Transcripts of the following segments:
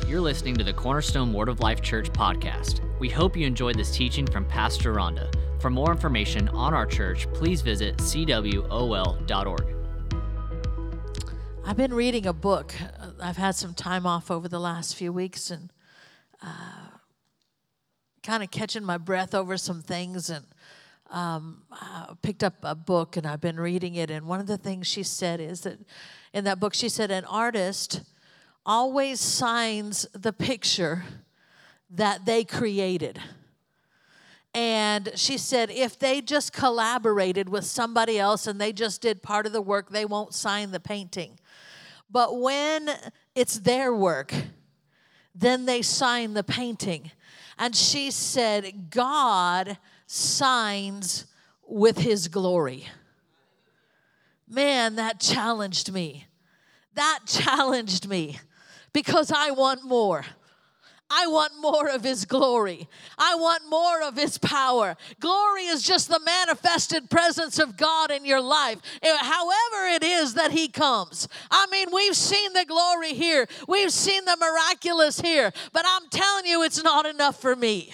You're listening to the Cornerstone Word of Life Church podcast. We hope you enjoyed this teaching from Pastor Rhonda. For more information on our church, please visit cwol.org. I've been reading a book. I've had some time off over the last few weeks and kind of catching my breath over some things, and I picked up a book and I've been reading it. And one of the things she said is that in that book, she said, an artist always signs the picture that they created. And she said if they just collaborated with somebody else and they just did part of the work, they won't sign the painting. But when it's their work, then they sign the painting. And she said God signs with his glory. Man, that challenged me. That challenged me because I want more. I want more of his glory. I want more of his power. Glory is just the manifested presence of God in your life, however it is that he comes. I mean, we've seen the glory here. We've seen the miraculous here. But I'm telling you, it's not enough for me.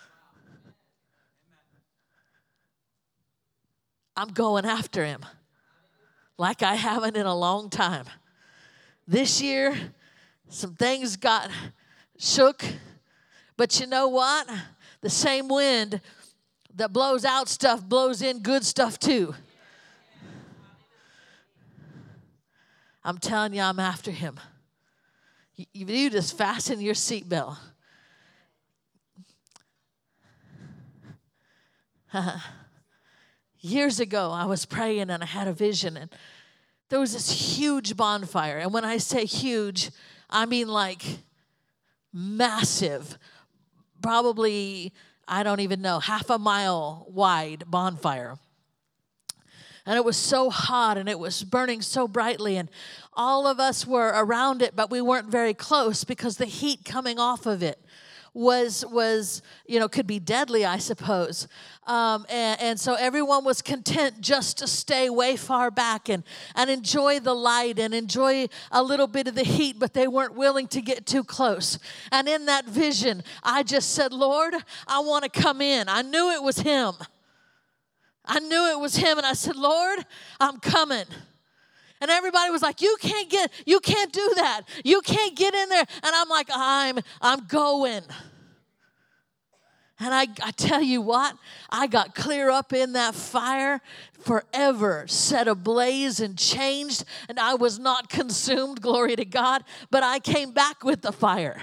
I'm going after him like I haven't in a long time. This year, some things got shook, but you know what? The same wind that blows out stuff blows in good stuff too. I'm telling you, I'm after him. You just fasten your seatbelt. Years ago, I was praying and I had a vision, and there was this huge bonfire. And when I say huge, I mean like massive, probably, I don't even know, 1/2 mile wide bonfire. And it was so hot and it was burning so brightly, and all of us were around it, but we weren't very close because the heat coming off of it was could be deadly, I suppose. And so everyone was content just to stay way far back and enjoy the light and enjoy a little bit of the heat, but they weren't willing to get too close. And in that vision, I just said, Lord, I want to come in. I knew it was him. And I said, Lord, I'm coming. And everybody was like, you can't do that. You can't get in there. And I'm like, I'm going. And I tell you what, I got clear up in that fire, forever set ablaze and changed. And I was not consumed, glory to God, but I came back with the fire.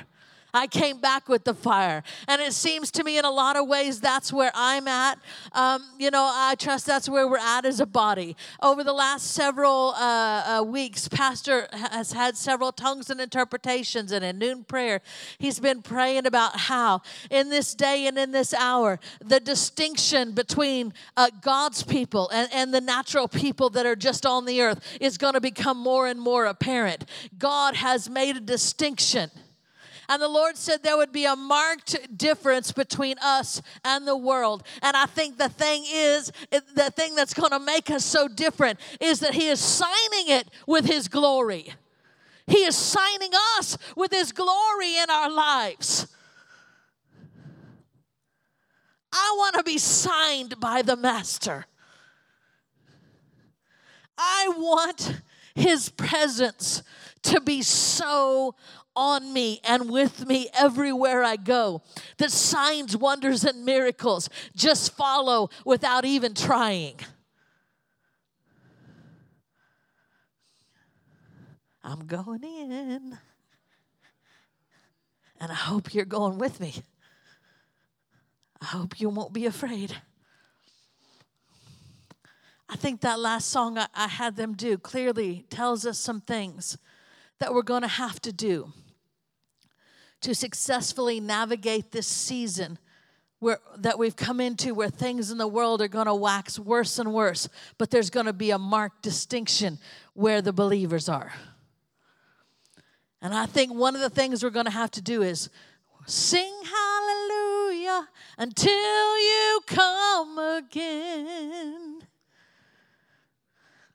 And it seems to me in a lot of ways that's where I'm at. I trust that's where we're at as a body. Over the last several weeks, Pastor has had several tongues and interpretations, and in noon prayer, he's been praying about how in this day and in this hour, the distinction between God's people and the natural people that are just on the earth is going to become more and more apparent. God has made a distinction. And the Lord said there would be a marked difference between us and the world. And I think the thing that's going to make us so different is that he is signing it with his glory. He is signing us with his glory in our lives. I want to be signed by the Master. I want his presence to be so on me and with me everywhere I go, that signs, wonders, and miracles just follow without even trying. I'm going in, and I hope you're going with me. I hope you won't be afraid. I think that last song I had them do clearly tells us some things that we're going to have to do to successfully navigate this season that we've come into, where things in the world are going to wax worse and worse, but there's going to be a marked distinction where the believers are. And I think one of the things we're going to have to do is sing hallelujah until you come again.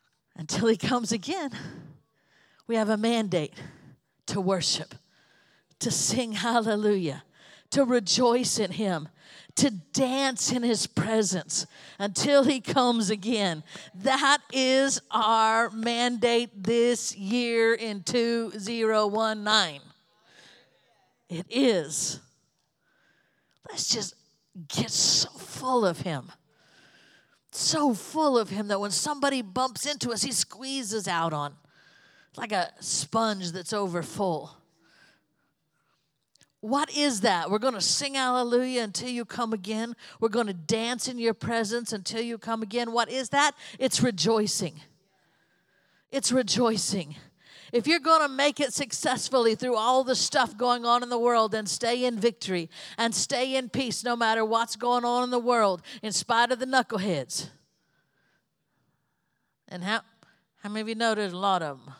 Until he comes again, we have a mandate to worship, to sing hallelujah, to rejoice in him, to dance in his presence until he comes again. That is our mandate this year in 2019. It is. Let's just get so full of him. So full of him that when somebody bumps into us, he squeezes out on. Like a sponge that's over full. What is that? We're going to sing hallelujah until you come again. We're going to dance in your presence until you come again. What is that? It's rejoicing. It's rejoicing. If you're going to make it successfully through all the stuff going on in the world, then stay in victory and stay in peace no matter what's going on in the world, in spite of the knuckleheads. And how many of you know there's a lot of them?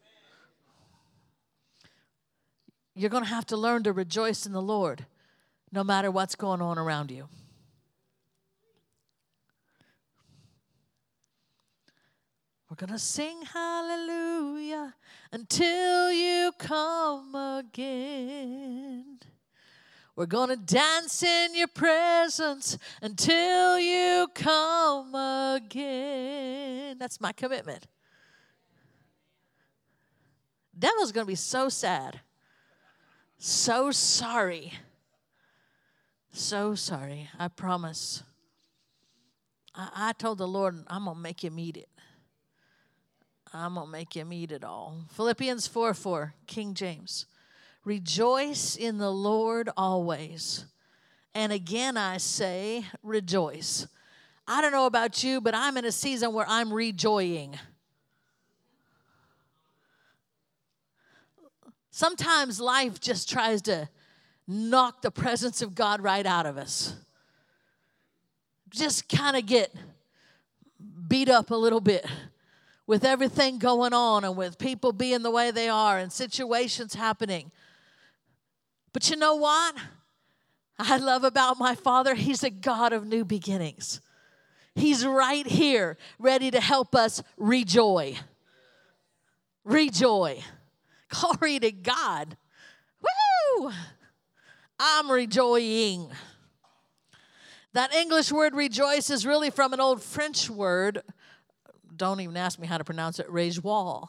You're going to have to learn to rejoice in the Lord no matter what's going on around you. We're going to sing hallelujah until you come again. We're going to dance in your presence until you come again. That's my commitment. Devil's going to be so sad. So sorry. So sorry. I promise. I told the Lord, I'm going to make him eat it. I'm going to make him eat it all. Philippians 4:4, King James. Rejoice in the Lord always. And again I say, rejoice. I don't know about you, but I'm in a season where I'm rejoying. Sometimes life just tries to knock the presence of God right out of us. Just kind of get beat up a little bit with everything going on and with people being the way they are and situations happening. But you know what I love about my Father? He's a God of new beginnings. He's right here ready to help us rejoice. Rejoice. Glory to God. Woo! I'm rejoicing. That English word rejoice is really from an old French word. Don't even ask me how to pronounce it. Réjouir.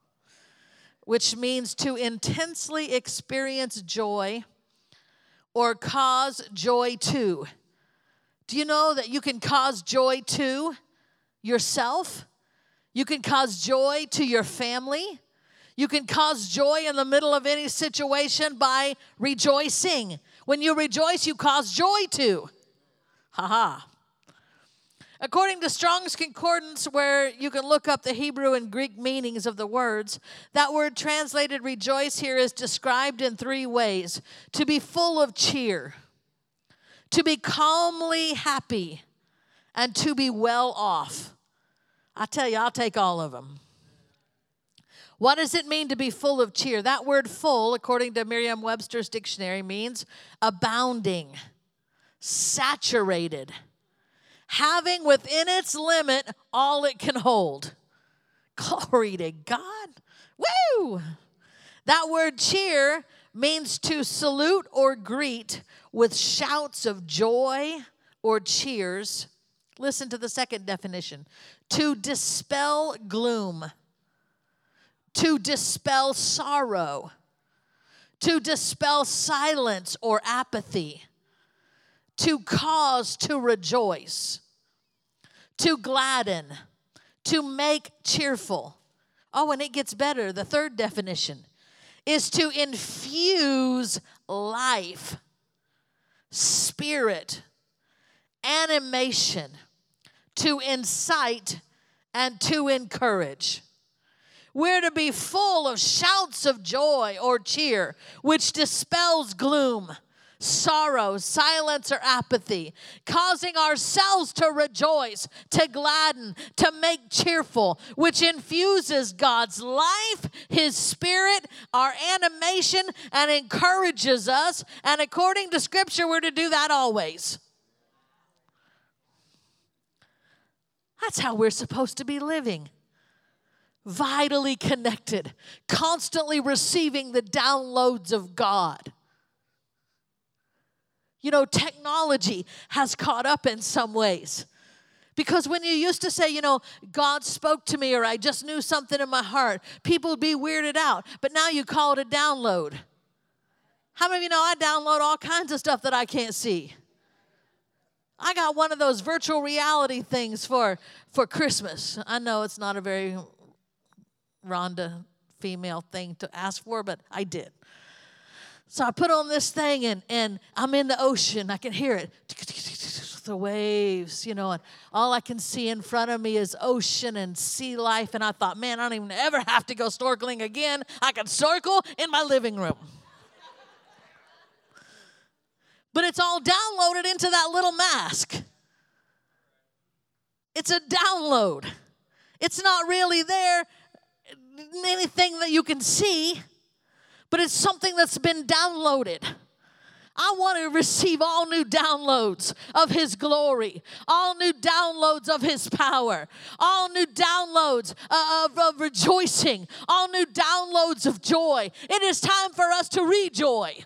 Which means to intensely experience joy or cause joy to. Do you know that you can cause joy to yourself? You can cause joy to your family. You can cause joy in the middle of any situation by rejoicing. When you rejoice, you cause joy to. Ha-ha. According to Strong's Concordance, where you can look up the Hebrew and Greek meanings of the words, that word translated rejoice here is described in 3 ways. To be full of cheer, to be calmly happy, and to be well off. I tell you, I'll take all of them. What does it mean to be full of cheer? That word full, according to Merriam-Webster's dictionary, means abounding, saturated, having within its limit all it can hold. Glory to God. Woo! That word cheer means to salute or greet with shouts of joy or cheers. Listen to the second definition. To dispel gloom. To dispel sorrow, to dispel silence or apathy, to cause to rejoice, to gladden, to make cheerful. Oh, and it gets better. The third definition is to infuse life, spirit, animation, to incite, and to encourage. We're to be full of shouts of joy or cheer, which dispels gloom, sorrow, silence, or apathy, causing ourselves to rejoice, to gladden, to make cheerful, which infuses God's life, His Spirit, our animation, and encourages us. And according to Scripture, we're to do that always. That's how we're supposed to be living. vitally connected, constantly receiving the downloads of God. You know, technology has caught up in some ways. Because when you used to say, you know, God spoke to me or I just knew something in my heart, people would be weirded out. But now you call it a download. How many of you know I download all kinds of stuff that I can't see? I got one of those virtual reality things for Christmas. I know it's not a very Rhonda female thing to ask for, but I did. So I put on this thing and I'm in the ocean. I can hear it. The waves, you know, and all I can see in front of me is ocean and sea life. And I thought, man, I don't even ever have to go snorkeling again. I can snorkel in my living room. But it's all downloaded into that little mask. It's a download. It's not really there, anything that you can see, but it's something that's been downloaded. I want to receive all new downloads of His glory, all new downloads of His power, all new downloads of rejoicing, all new downloads of joy. It is time for us to rejoice.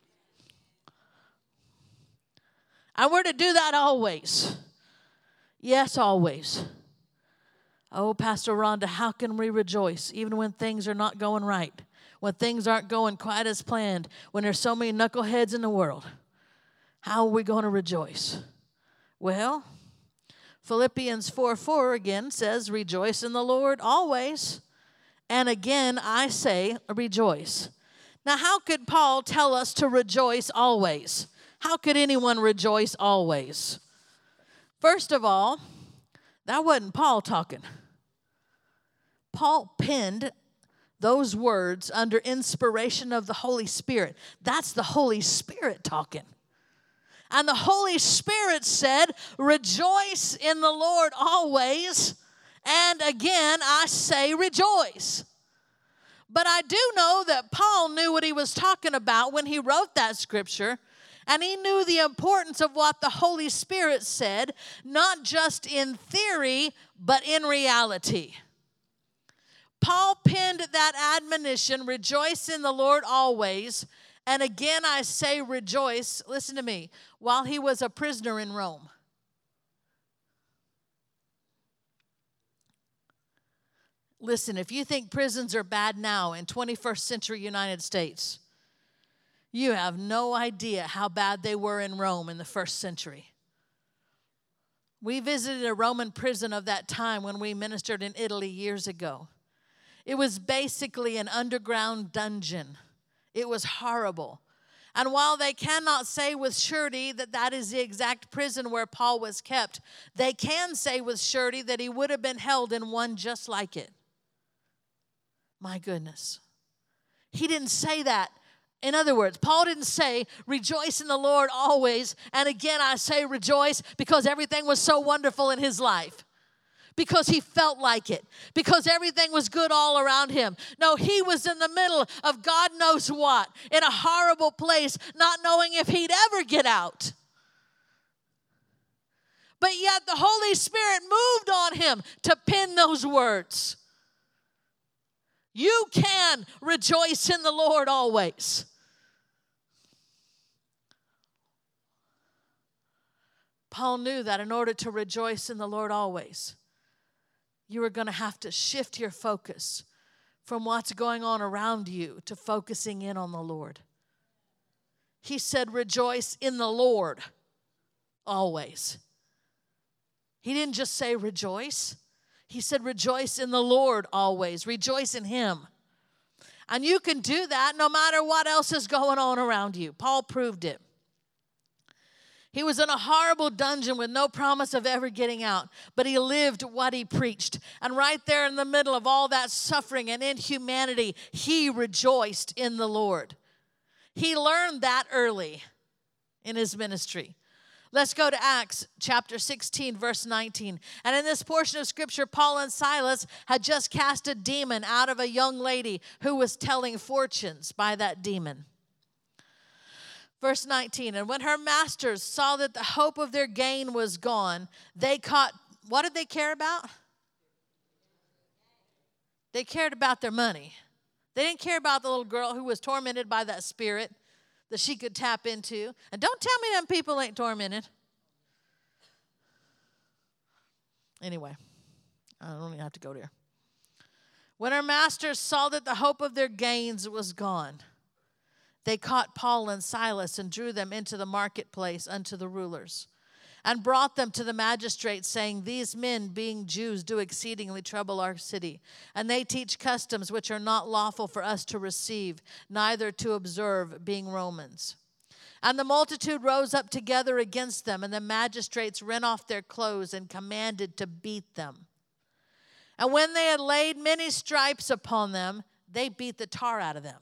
And we're to do that always. Yes, always. Oh, Pastor Rhonda, how can we rejoice even when things are not going right? When things aren't going quite as planned, when there's so many knuckleheads in the world, how are we going to rejoice? Well, Philippians 4:4 again says, rejoice in the Lord always. And again, I say, rejoice. Now, how could Paul tell us to rejoice always? How could anyone rejoice always? First of all, that wasn't Paul talking. Paul penned those words under inspiration of the Holy Spirit. That's the Holy Spirit talking. And the Holy Spirit said, rejoice in the Lord always. And again, I say rejoice. But I do know that Paul knew what he was talking about when he wrote that scripture. And he knew the importance of what the Holy Spirit said, not just in theory, but in reality. Paul penned that admonition, rejoice in the Lord always. And again, I say rejoice, listen to me, while he was a prisoner in Rome. Listen, if you think prisons are bad now in 21st century United States, you have no idea how bad they were in Rome in the first century. We visited a Roman prison of that time when we ministered in Italy years ago. It was basically an underground dungeon. It was horrible. And while they cannot say with surety that that is the exact prison where Paul was kept, they can say with surety that he would have been held in one just like it. My goodness. He didn't say that. In other words, Paul didn't say, rejoice in the Lord always, and again I say rejoice because everything was so wonderful in his life. Because he felt like it. Because everything was good all around him. No, he was in the middle of God knows what. In a horrible place, not knowing if he'd ever get out. But yet the Holy Spirit moved on him to pen those words. You can rejoice in the Lord always. Paul knew that in order to rejoice in the Lord always, you are going to have to shift your focus from what's going on around you to focusing in on the Lord. He said, rejoice in the Lord always. He didn't just say rejoice. He said, rejoice in the Lord always. Rejoice in Him. And you can do that no matter what else is going on around you. Paul proved it. He was in a horrible dungeon with no promise of ever getting out, but he lived what he preached. And right there in the middle of all that suffering and inhumanity, he rejoiced in the Lord. He learned that early in his ministry. Let's go to Acts chapter 16, verse 19. And in this portion of Scripture, Paul and Silas had just cast a demon out of a young lady who was telling fortunes by that demon. Verse 19, and when her masters saw that the hope of their gain was gone, they caught, what did they care about? They cared about their money. They didn't care about the little girl who was tormented by that spirit that she could tap into. And don't tell me them people ain't tormented. Anyway, I don't even have to go there. When her masters saw that the hope of their gains was gone, they caught Paul and Silas and drew them into the marketplace unto the rulers, and brought them to the magistrates, saying, These men, being Jews, do exceedingly trouble our city, and they teach customs which are not lawful for us to receive, neither to observe, being Romans. And the multitude rose up together against them, and the magistrates rent off their clothes and commanded to beat them. And when they had laid many stripes upon them, they beat the tar out of them.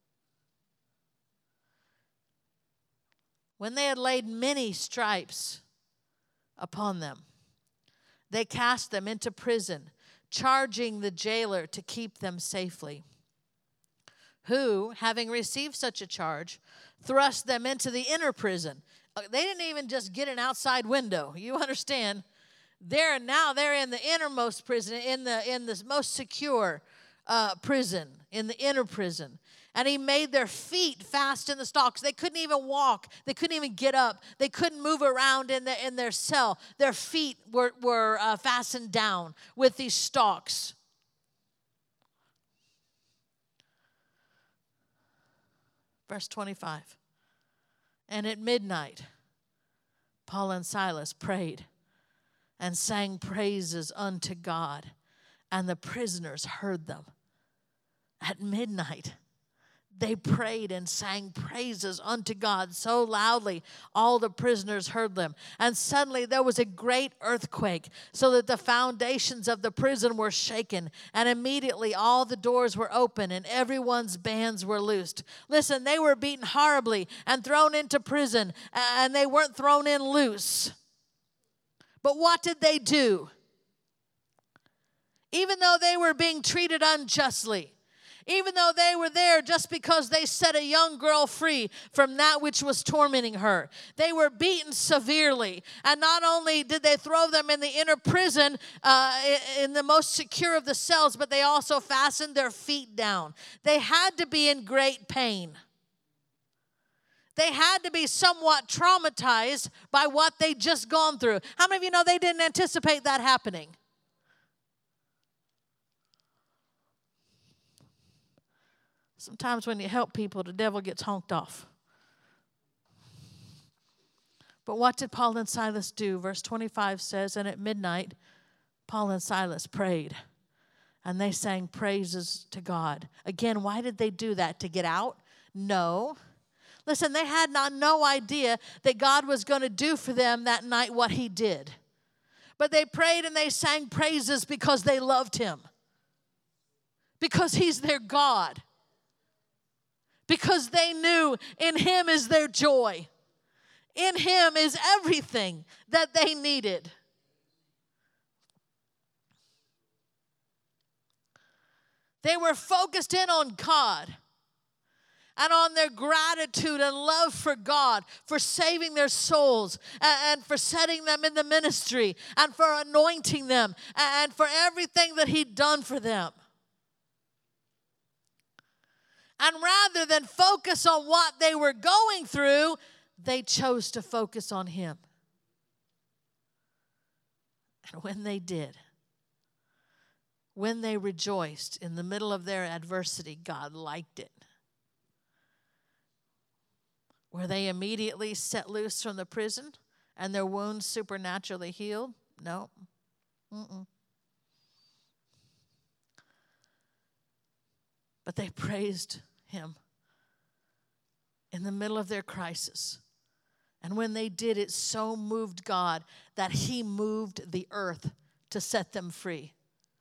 When they had laid many stripes upon them, they cast them into prison, charging the jailer to keep them safely, who, having received such a charge, thrust them into the inner prison. They didn't even just get an outside window. You understand? They're in the innermost prison, in the most secure prison, in the inner prison. And he made their feet fast in the stocks. They couldn't even walk. They couldn't even get up. They couldn't move around in their cell. Their feet were fastened down with these stocks. Verse 25. And at midnight, Paul and Silas prayed and sang praises unto God, and the prisoners heard them. At midnight, they prayed and sang praises unto God so loudly, all the prisoners heard them. And suddenly there was a great earthquake, so that the foundations of the prison were shaken. And immediately all the doors were open, and everyone's bands were loosed. Listen, they were beaten horribly and thrown into prison, and they weren't thrown in loose. But what did they do? Even though they were being treated unjustly, even though they were there just because they set a young girl free from that which was tormenting her, they were beaten severely. And not only did they throw them in the inner prison, in the most secure of the cells, but they also fastened their feet down. They had to be in great pain. They had to be somewhat traumatized by what they'd just gone through. How many of you know they didn't anticipate that happening? Sometimes when you help people, the devil gets honked off. But what did Paul and Silas do? Verse 25 says, and at midnight, Paul and Silas prayed, and they sang praises to God. Again, why did they do that? To get out? No. Listen, they had no idea that God was going to do for them that night what he did. But they prayed and they sang praises because they loved him. Because he's their God. Because they knew in him is their joy. In him is everything that they needed. They were focused in on God and on their gratitude and love for God, for saving their souls and for setting them in the ministry and for anointing them and for everything that he'd done for them. And rather than focus on what they were going through, they chose to focus on him. And when they did, when they rejoiced in the middle of their adversity, God liked it. Were they immediately set loose from the prison and their wounds supernaturally healed? No. But they praised him in the middle of their crisis. And when they did, it so moved God that he moved the earth to set them free.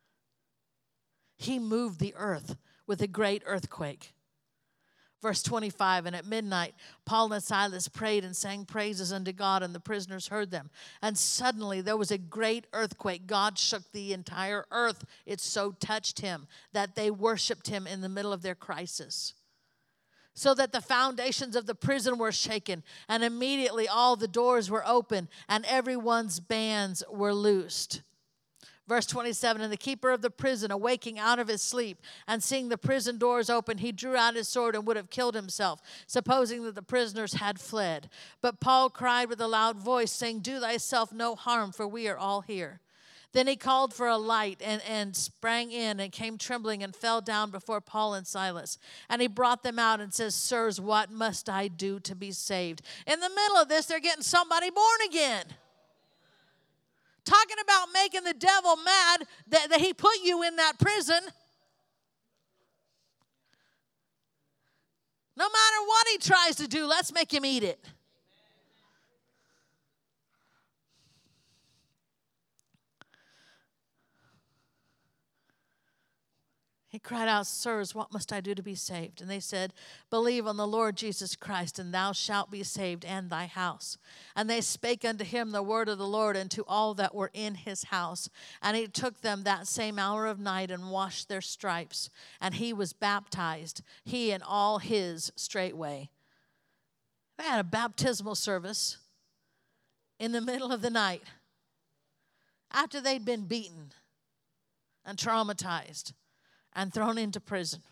He moved the earth with a great earthquake. Verse 25, and at midnight, Paul and Silas prayed and sang praises unto God, and the prisoners heard them. And suddenly there was a great earthquake. God shook the entire earth. It so touched him that they worshiped him in the middle of their crisis. So that the foundations of the prison were shaken, and immediately all the doors were open, and everyone's bands were loosed. Verse 27, and the keeper of the prison, awaking out of his sleep and seeing the prison doors open, he drew out his sword and would have killed himself, supposing that the prisoners had fled. But Paul cried with a loud voice, saying, do thyself no harm, for we are all here. Then he called for a light and sprang in and came trembling and fell down before Paul and Silas. And he brought them out and says, sirs, what must I do to be saved? In the middle of this, they're getting somebody born again. Talking about making the devil mad that he put you in that prison. No matter what he tries to do, let's make him eat it. He cried out, sirs, what must I do to be saved? And they said, believe on the Lord Jesus Christ, and thou shalt be saved, and thy house. And they spake unto him the word of the Lord, and to all that were in his house. And he took them that same hour of night, and washed their stripes. And he was baptized, he and all his straightway. They had a baptismal service in the middle of the night, after they'd been beaten and traumatized and thrown into prison.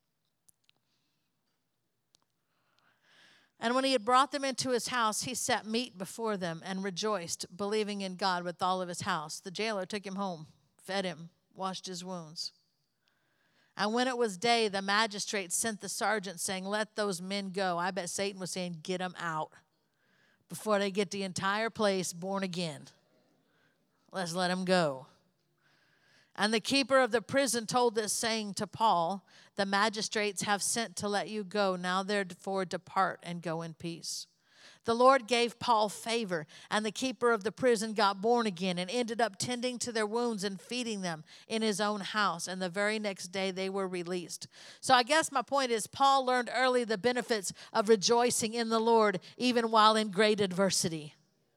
And when he had brought them into his house, he set meat before them and rejoiced, believing in God with all of his house. The jailer took him home, fed him, washed his wounds. And when it was day, the magistrate sent the sergeant, saying, let those men go. I bet Satan was saying, get them out before they get the entire place born again. Let's let them go. And the keeper of the prison told this, saying to Paul, the magistrates have sent to let you go. Now therefore depart and go in peace. The Lord gave Paul favor, and the keeper of the prison got born again and ended up tending to their wounds and feeding them in his own house. And the very next day they were released. So I guess my point is, Paul learned early the benefits of rejoicing in the Lord, even while in great adversity.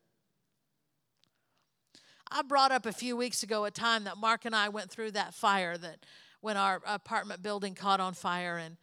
I brought up a few weeks ago a time that Mark and I went through that fire, that when our apartment building caught on fire, and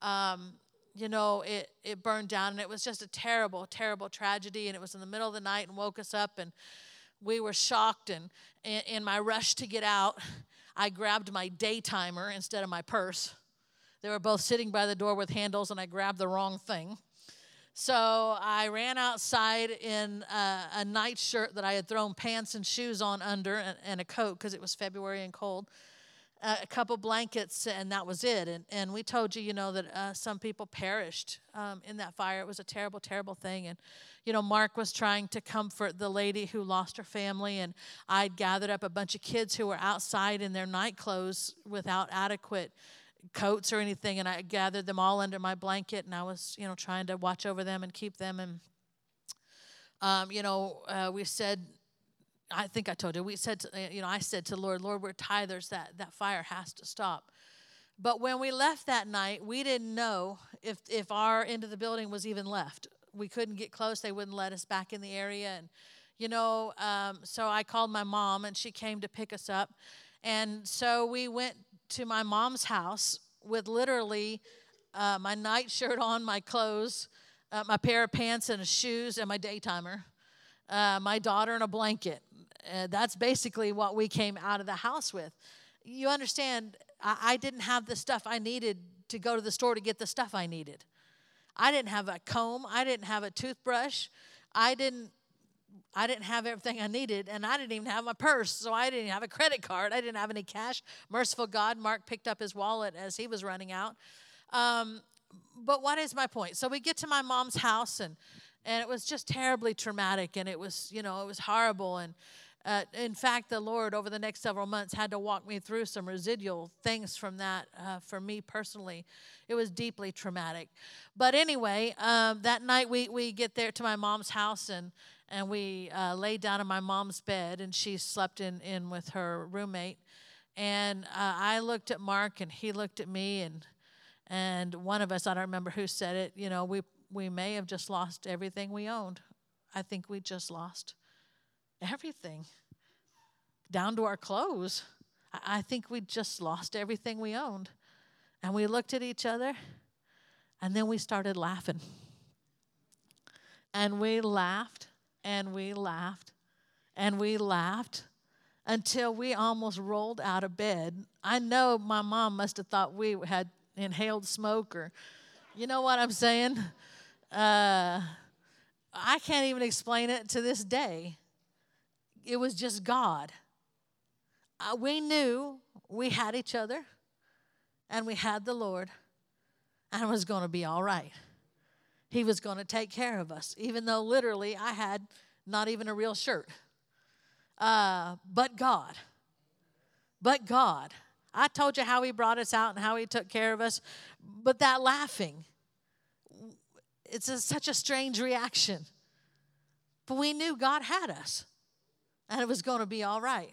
it burned down, and it was just a terrible, terrible tragedy. And it was in the middle of the night and woke us up, and we were shocked. And in my rush to get out, I grabbed my day timer instead of my purse. They were both sitting by the door with handles, and I grabbed the wrong thing. So I ran outside in a night shirt that I had thrown pants and shoes on under, and a coat because it was February and cold, a couple blankets, and that was it. And we told you, that some people perished in that fire. It was a terrible, terrible thing. And, Mark was trying to comfort the lady who lost her family, and I'd gathered up a bunch of kids who were outside in their night clothes without adequate coats or anything, and I gathered them all under my blanket, and I was, trying to watch over them and keep them. And, we said, I think I told you, we said, I said to Lord, we're tithers, that fire has to stop. But when we left that night, we didn't know if our end of the building was even left. We couldn't get close. They wouldn't let us back in the area. And, so I called my mom, and she came to pick us up. And so we went to my mom's house with literally my night shirt on, my clothes, my pair of pants and shoes, and my day timer, my daughter, and a blanket. That's basically what we came out of the house with. You understand, I didn't have the stuff I needed to go to the store to get the stuff I needed. I didn't have a comb. I didn't have a toothbrush. I didn't have everything I needed, and I didn't even have my purse, so I didn't have a credit card. I didn't have any cash. Merciful God, Mark picked up his wallet as he was running out. But what is my point? So we get to my mom's house, and it was just terribly traumatic, and it was, it was horrible. And in fact, the Lord, over the next several months, had to walk me through some residual things from that for me personally. It was deeply traumatic. But anyway, that night we get there to my mom's house, and we laid down in my mom's bed, and she slept in with her roommate. And I looked at Mark, and he looked at me, and one of us, I don't remember who said it, we may have just lost everything we owned. I think we just lost everything, down to our clothes. I think we just lost everything we owned. And we looked at each other, and then we started laughing. And we laughed. And we laughed, and we laughed, until we almost rolled out of bed. I know my mom must have thought we had inhaled smoke, or you know what I'm saying? I can't even explain it to this day. It was just God. We knew we had each other and we had the Lord, and it was going to be all right. He was going to take care of us, even though literally I had not even a real shirt. But God. I told you how He brought us out and how He took care of us. But that laughing, it's such a strange reaction. But we knew God had us, and it was going to be all right.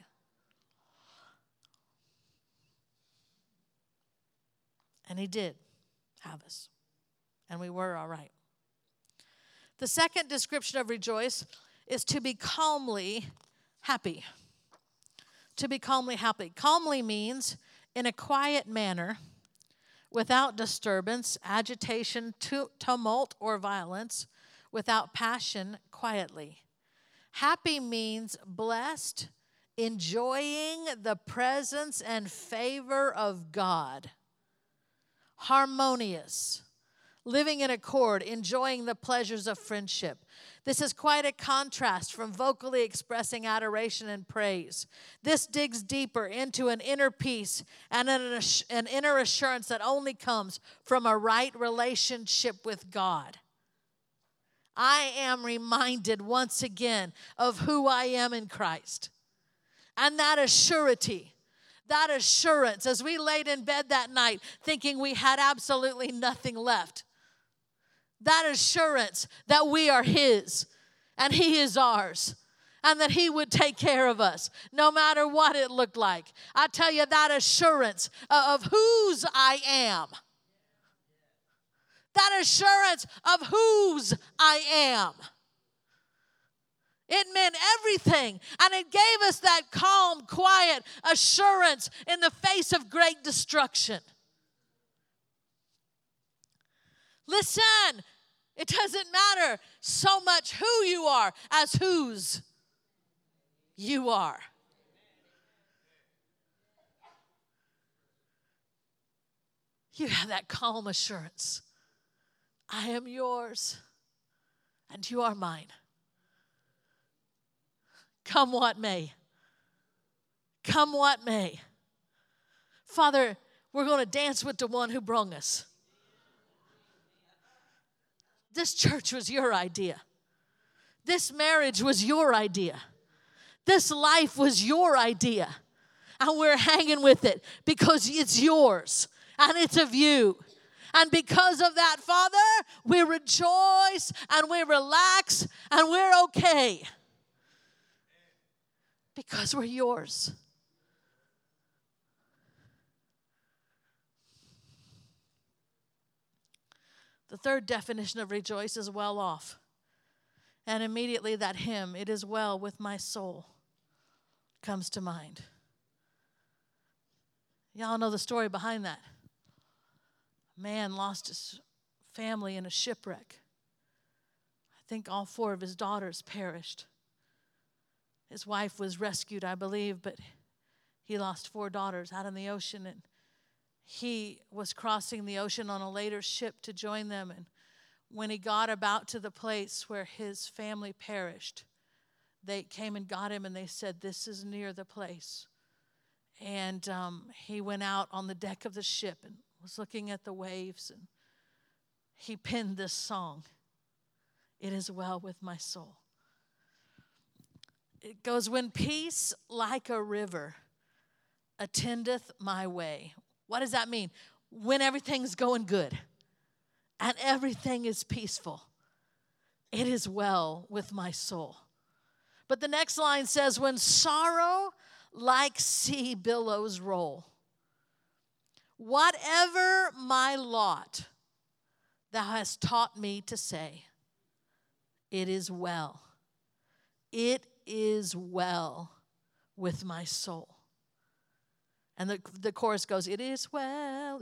And He did have us, and we were all right. The second description of rejoice is to be calmly happy. To be calmly happy. Calmly means in a quiet manner, without disturbance, agitation, tumult, or violence, without passion, quietly. Happy means blessed, enjoying the presence and favor of God. Harmonious, living in accord, enjoying the pleasures of friendship. This is quite a contrast from vocally expressing adoration and praise. This digs deeper into an inner peace and an inner assurance that only comes from a right relationship with God. I am reminded once again of who I am in Christ. And that assurance, as we laid in bed that night thinking we had absolutely nothing left. That assurance that we are His and He is ours, and that He would take care of us no matter what it looked like. I tell you, that assurance of whose I am. That assurance of whose I am. It meant everything, and it gave us that calm, quiet assurance in the face of great destruction. Listen, it doesn't matter so much who you are as whose you are. You have that calm assurance. I am yours, and you are mine. Come what may. Come what may. Father, we're going to dance with the one who brung us. This church was your idea. This marriage was your idea. This life was your idea. And we're hanging with it because it's yours and it's of you. And because of that, Father, we rejoice and we relax and we're okay. Because we're yours. The third definition of rejoice is well off. And immediately that hymn, "It is well with my soul," comes to mind. Y'all know the story behind that. A man lost his family in a shipwreck. I think all 4 of his daughters perished. His wife was rescued, I believe, but he lost 4 daughters out in the ocean, and he was crossing the ocean on a later ship to join them. And when he got about to the place where his family perished, they came and got him, and they said, "This is near the place." And he went out on the deck of the ship and was looking at the waves, and he penned this song, "It is well with my soul." It goes, "When peace like a river attendeth my way." What does that mean? When everything's going good and everything is peaceful, it is well with my soul. But the next line says, "When sorrow like sea billows roll, whatever my lot, thou hast taught me to say, it is well. It is well with my soul." And the chorus goes, "It is well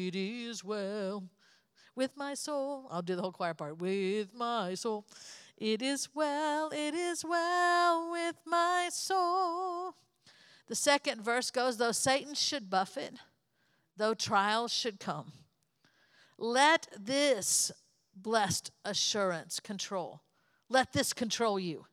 with my soul." I'll do the whole choir part. "With my soul. It is well with my soul. The second verse goes, though Satan should buffet, though trials should come, let this blessed assurance control. Let this control you.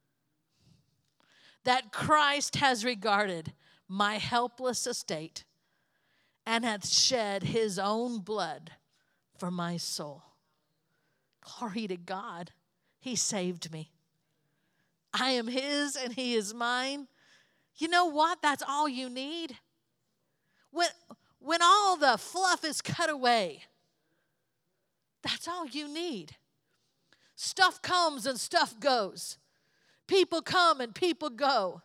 That Christ has regarded my helpless estate and hath shed his own blood for my soul. Glory to God. He saved me. I am his and he is mine. You know what? That's all you need. When all the fluff is cut away, that's all you need. Stuff comes and stuff goes. People come and people go.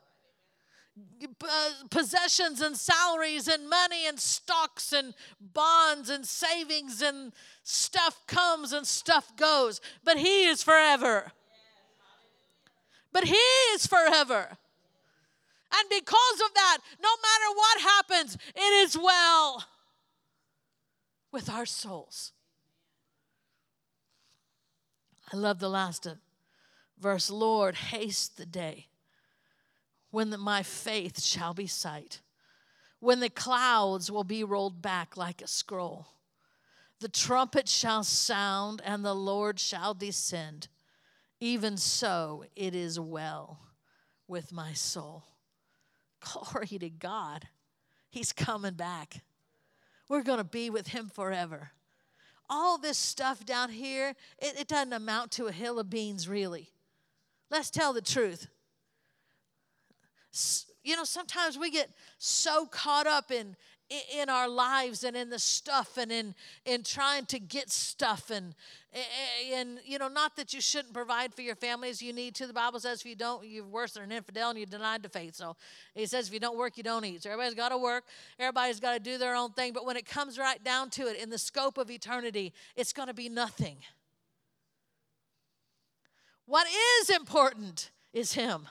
Possessions and salaries and money and stocks and bonds and savings and stuff comes and stuff goes. But he is forever. But he is forever. And because of that, no matter what happens, it is well with our souls. I love the last verse. Lord, haste the day when my faith shall be sight, when the clouds will be rolled back like a scroll. The trumpet shall sound and the Lord shall descend. Even so, it is well with my soul. Glory to God. He's coming back. We're going to be with him forever. All this stuff down here, it doesn't amount to a hill of beans, really. Let's tell the truth. You know, sometimes we get so caught up in our lives and in the stuff and in trying to get stuff and you know, not that you shouldn't provide for your family as you need to. The Bible says if you don't, you're worse than an infidel and you denied the faith. So it says if you don't work, you don't eat. So everybody's got to work. Everybody's got to do their own thing. But when it comes right down to it, in the scope of eternity, it's going to be nothing. What is important is him.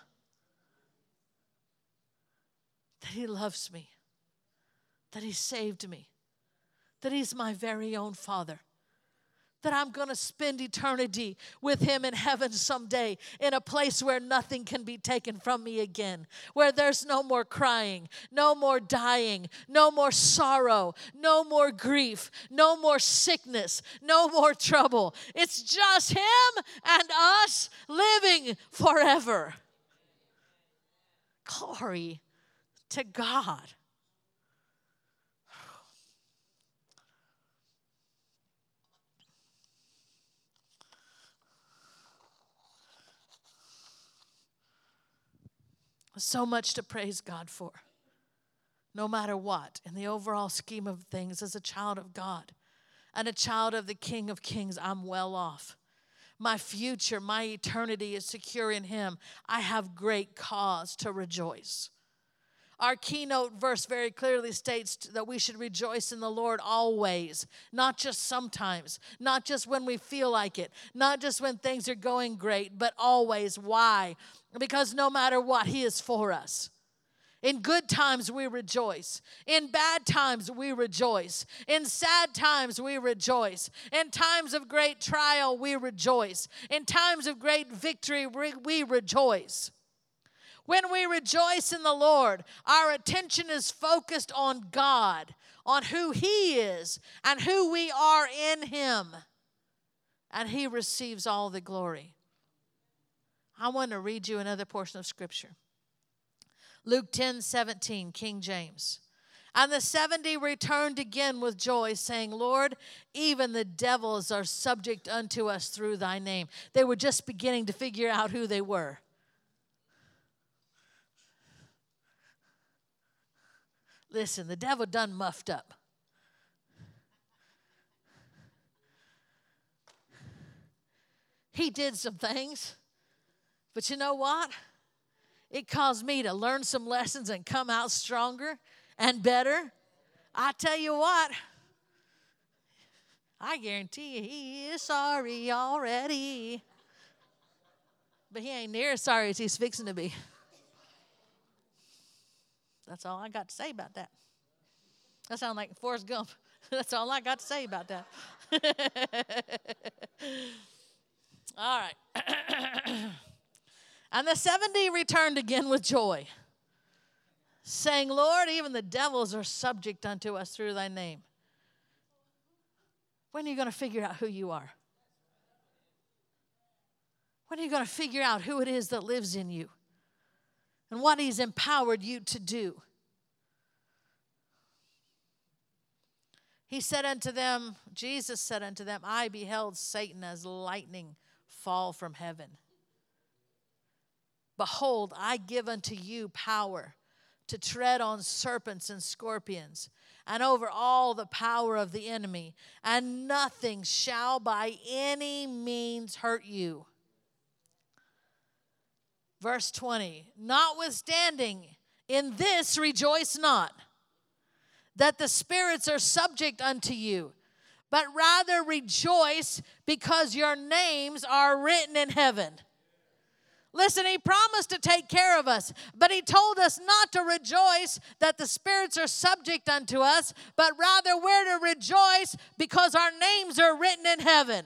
That he loves me. That he saved me. That he's my very own Father. That I'm going to spend eternity with him in heaven someday in a place where nothing can be taken from me again. Where there's no more crying, no more dying, no more sorrow, no more grief, no more sickness, no more trouble. It's just him and us living forever. Glory to God. So much to praise God for. No matter what, in the overall scheme of things, as a child of God and a child of the King of Kings, I'm well off. My future, my eternity is secure in him. I have great cause to rejoice. Our keynote verse very clearly states that we should rejoice in the Lord always, not just sometimes, not just when we feel like it, not just when things are going great, but always. Why? Because no matter what, he is for us. In good times, we rejoice. In bad times, we rejoice. In sad times, we rejoice. In times of great trial, we rejoice. In times of great victory, we rejoice. When we rejoice in the Lord, our attention is focused on God, on who he is and who we are in him. And he receives all the glory. I want to read you another portion of Scripture. Luke 10:17, King James. And the 70 returned again with joy, saying, Lord, even the devils are subject unto us through thy name. They were just beginning to figure out who they were. Listen, the devil done muffed up. He did some things. But you know what? It caused me to learn some lessons and come out stronger and better. I tell you what, I guarantee you he is sorry already. But he ain't near as sorry as he's fixing to be. That's all I got to say about that. That sounds like Forrest Gump. That's all I got to say about that. All right. And the 70 returned again with joy, saying, Lord, even the devils are subject unto us through thy name. When are you going to figure out who you are? When are you going to figure out who it is that lives in you and what he's empowered you to do? He said unto them, Jesus said unto them, I beheld Satan as lightning fall from heaven. Behold, I give unto you power to tread on serpents and scorpions, and over all the power of the enemy, and nothing shall by any means hurt you. Verse 20, notwithstanding, in this rejoice not, that the spirits are subject unto you, but rather rejoice because your names are written in heaven. Listen, he promised to take care of us, but he told us not to rejoice that the spirits are subject unto us, but rather we're to rejoice because our names are written in heaven.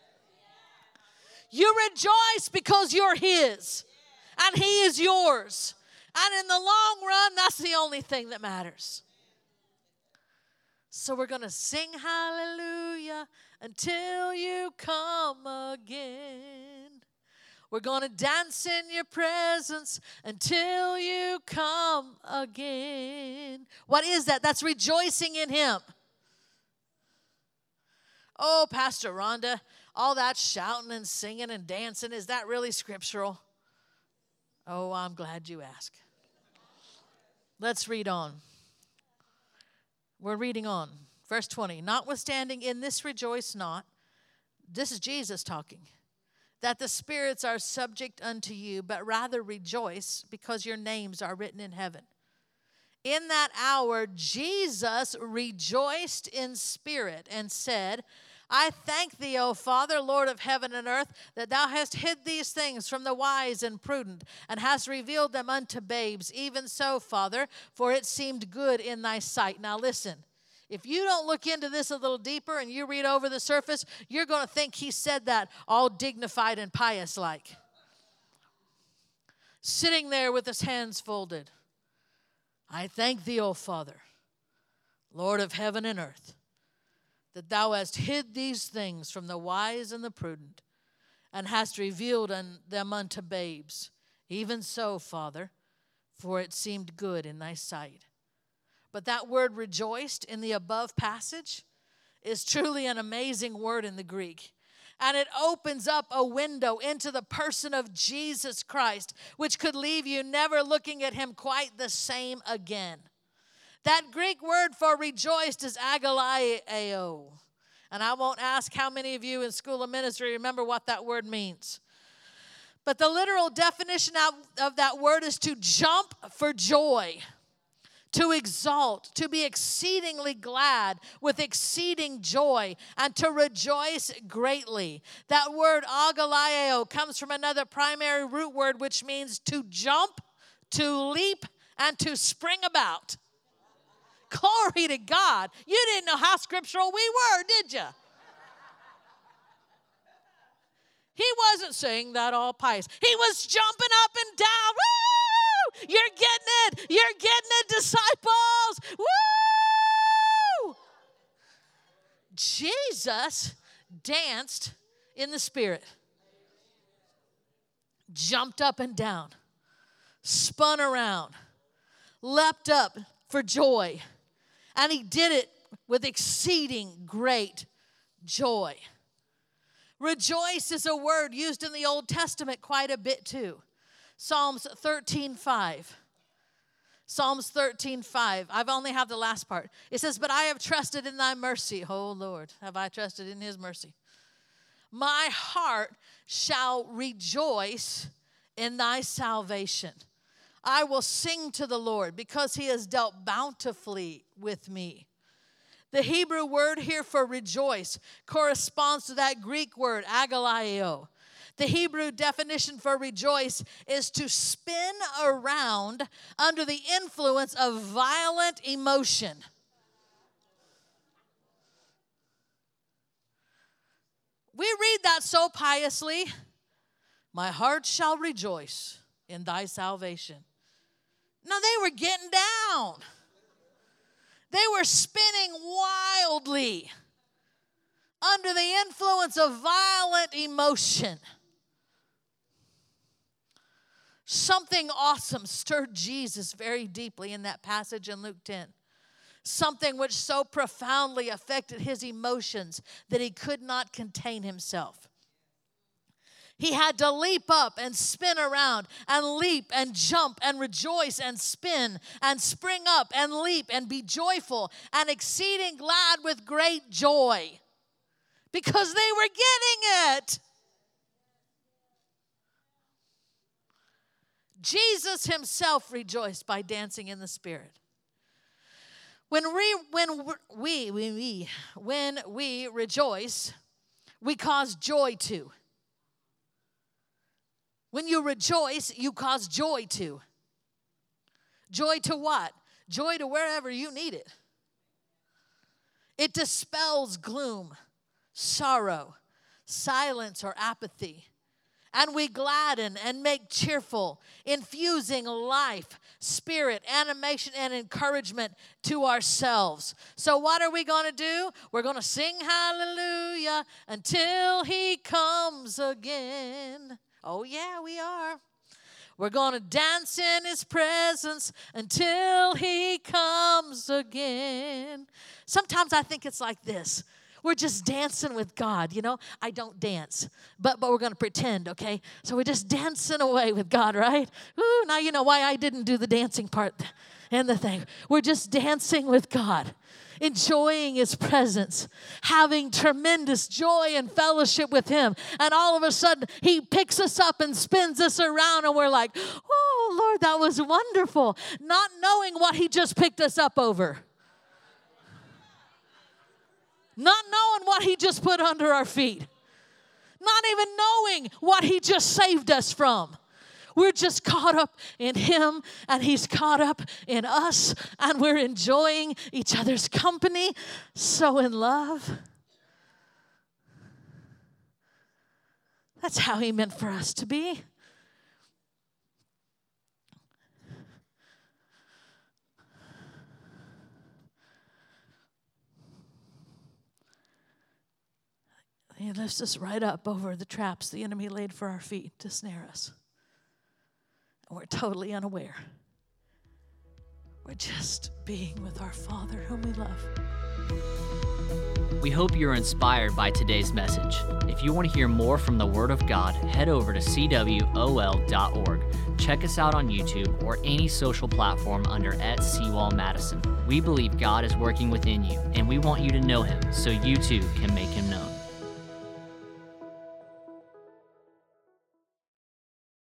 You rejoice because you're his, and he is yours. And in the long run, that's the only thing that matters. So we're going to sing hallelujah until you come again. We're going to dance in your presence until you come again. What is that? That's rejoicing in him. Oh, Pastor Rhonda, all that shouting and singing and dancing, is that really scriptural? Oh, I'm glad you asked. Let's read on. We're reading on. Verse 20. Notwithstanding, in this rejoice not. This is Jesus talking. That the spirits are subject unto you, but rather rejoice because your names are written in heaven. In that hour, Jesus rejoiced in spirit and said, I thank thee, O Father, Lord of heaven and earth, that thou hast hid these things from the wise and prudent, and hast revealed them unto babes. Even so, Father, for it seemed good in thy sight. Now listen, if you don't look into this a little deeper and you read over the surface, you're going to think he said that all dignified and pious-like. Sitting there with his hands folded. I thank thee, O Father, Lord of heaven and earth, that thou hast hid these things from the wise and the prudent, and hast revealed them unto babes. Even so, Father, for it seemed good in thy sight. But that word rejoiced in the above passage is truly an amazing word in the Greek. And it opens up a window into the person of Jesus Christ, which could leave you never looking at him quite the same again. That Greek word for rejoiced is agalaio. And I won't ask how many of you in School of Ministry remember what that word means. But the literal definition of that word is to jump for joy, to exalt, to be exceedingly glad with exceeding joy, and to rejoice greatly. That word agalaio comes from another primary root word, which means to jump, to leap, and to spring about. Glory to God. You didn't know how scriptural we were, did you? He wasn't saying that all pious. He was jumping up and down. Woo! You're getting it. You're getting it, disciples. Woo! Jesus danced in the Spirit. Jumped up and down. Spun around. Leapt up for joy. And he did it with exceeding great joy. Rejoice is a word used in the Old Testament quite a bit too. Psalms 13:5. Psalms 13:5. I've only have the last part. It says, but I have trusted in thy mercy. Oh Lord, have I trusted in his mercy. My heart shall rejoice in thy salvation. I will sing to the Lord because he has dealt bountifully with me. The Hebrew word here for rejoice corresponds to that Greek word, agalaio. The Hebrew definition for rejoice is to spin around under the influence of violent emotion. We read that so piously. My heart shall rejoice in thy salvation. No, they were getting down. They were spinning wildly under the influence of violent emotion. Something awesome stirred Jesus very deeply in that passage in Luke 10. Something which so profoundly affected his emotions that he could not contain himself. He had to leap up and spin around and leap and jump and rejoice and spin and spring up and leap and be joyful and exceeding glad with great joy because they were getting it. Jesus himself rejoiced by dancing in the Spirit. When we rejoice, we cause joy to. When you rejoice, you cause joy to. Joy to what? Joy to wherever you need it. It dispels gloom, sorrow, silence, or apathy. And we gladden and make cheerful, infusing life, spirit, animation, and encouragement to ourselves. So what are we going to do? We're going to sing hallelujah until he comes again. Oh, yeah, we are. We're going to dance in his presence until he comes again. Sometimes I think it's like this. We're just dancing with God, you know. I don't dance, but we're going to pretend, okay? So we're just dancing away with God, right? Ooh, now you know why I didn't do the dancing part and the thing. We're just dancing with God, enjoying his presence, having tremendous joy and fellowship with him. And all of a sudden, he picks us up and spins us around, and we're like, oh, Lord, that was wonderful. Not knowing what he just picked us up over. Not knowing what he just put under our feet. Not even knowing what he just saved us from. We're just caught up in him, and he's caught up in us, and we're enjoying each other's company, so in love. That's how he meant for us to be. He lifts us right up over the traps the enemy laid for our feet to snare us. And we're totally unaware. We're just being with our Father whom we love. We hope you're inspired by today's message. If you want to hear more from the Word of God, head over to cwol.org. Check us out on YouTube or any social platform under @SeawallMadison. We believe God is working within you, and we want you to know him so you too can make him known.